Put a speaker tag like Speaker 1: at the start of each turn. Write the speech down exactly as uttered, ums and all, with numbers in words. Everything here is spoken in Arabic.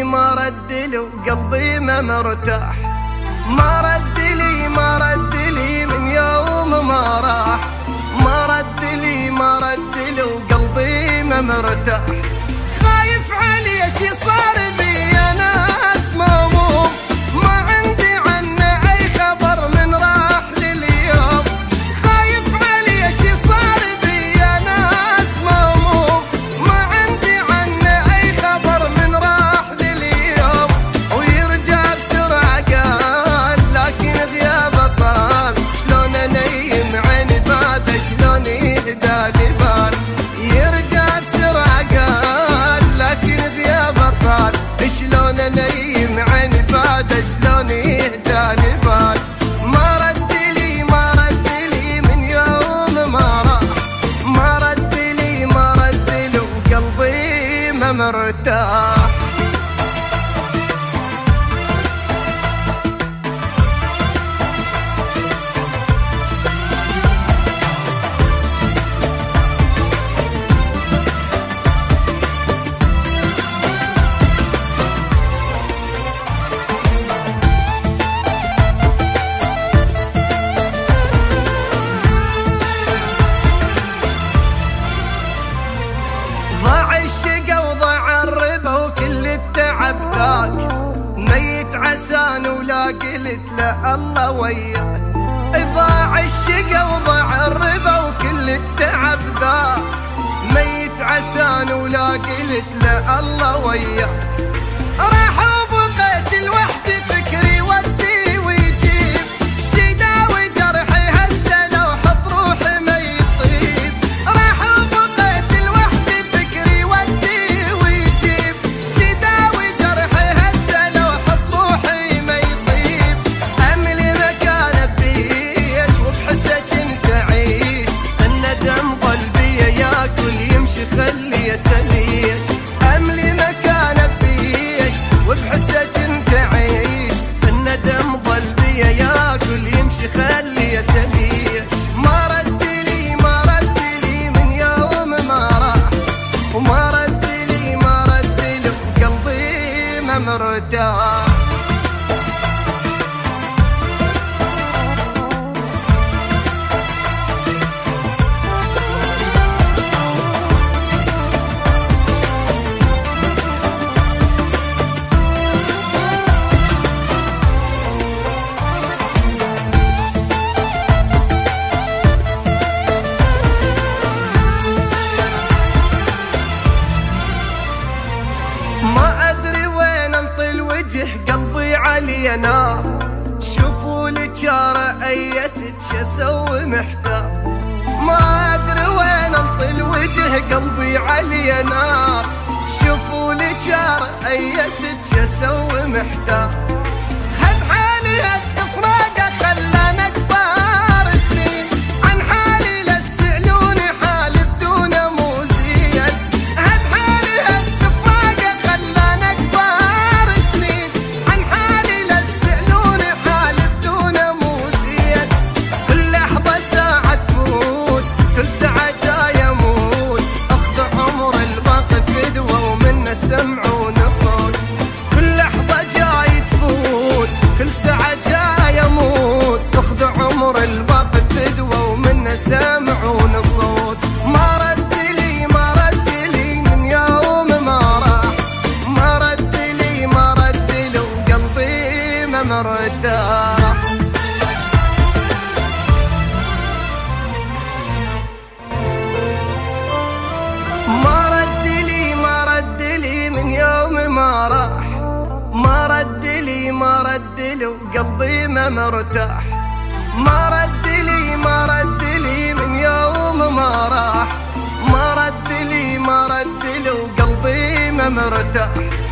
Speaker 1: ما رد لي وقلبي ما مرتاح، ما رد لي ما رد لي من يوم ما راح، ما رد لي ما رد لي وقلبي ما مرتاح. خايف علي شي صار بي انا اسموم، ما عندي عنه اي خبر من راح لليوم. خايف علي شي صار بي انا اسموم، ما عندي عنه اي خبر من راح لليوم. ويرجع بسرعة قال لكن غيابه طال، شلون انيم عيني بعد شلون يهدالي بال. يرجع بسرعة قال لكن غيابه طال، شلون انيم عيني بعد شلون يهدالي بال. ما رد لي ما رد لي من يوم ما راح، ما رد لي ما رد لي وقلبي ما مرتاح. ضاع الشقا وضاع الربا وكل التعب ذاك، ميت عسان ولا قلت له الله وياك. ضاع الشقا وضاع الربا وكل التعب ذاك، ميت عسان ولا قلت له الله وياك. راح وبقيت لوحدي فكري ودي ويجيب، شداوي جرحي هسه لو حط روحي ما يطيب. راح وبقيت لوحدي فكري ودي ويجيب، شداوي جرحي هسه لو حط روحي ما يطيب. املي مكان بيش وبحسه كنت اعيش، الندم قلبي ياكل يمشي خليه تليش. املي مكان بيش وبحسه كنت اعيش، الندم قلبي ياكل يمشي خليه تليش. ما رد لي ما رد لي من يوم ما راح، وما رد لي ما رد لي وقلبي ما مرتاح. ما ادري وين انطي الوجه قلبي علي نار، شوفوا لي جاره ايست شو اسوي محتار. ما ادري وين انطي الوجه قلبي علي نار، شوفوا لي جاره ايست شو اسوي محتار. هد حالي هد افراقه خلانا كبار سنين، عن حالي لا تسألوني حالي بدونه مو زين. هد حالي هد افراقه خلانا كبار سنين، عن حالي لا تسألوني حالي بدونه مو زين. كل لحظه ساعه تفوت كل ساعه جاي اموت، اخذ عمر الباقي فدوه ومنه سمعون صوت. كل لحظه جاي تفوت كل ساعه جاي اموت، اخذ عمر الباقي فدوه ومنه سمعون صوت. ما رد لي ما رد لي من يوم ما راح، ما رد لي ما رد لي وقلبي ما مرتاح. ما رد لي ما رد لي من يوم ما راح، ما رد لي ما رد لي وقلبي ما مرتاح. ما رد لي ما رد لي من يوم ما راح، ما رد لي ما رد لي وقلبي ما مرتاح.